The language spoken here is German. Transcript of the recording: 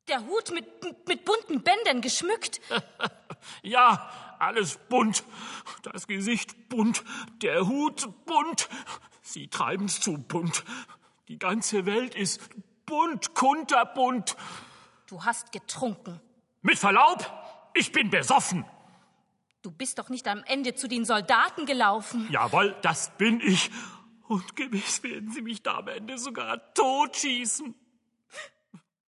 Der Hut mit bunten Bändern geschmückt. Ja, alles bunt. Das Gesicht bunt, der Hut bunt. Sie treiben's zu bunt. Die ganze Welt ist bunt, kunterbunt. Du hast getrunken. Mit Verlaub, ich bin besoffen. Du bist doch nicht am Ende zu den Soldaten gelaufen. Jawohl, das bin ich. Und gewiss werden sie mich da am Ende sogar totschießen.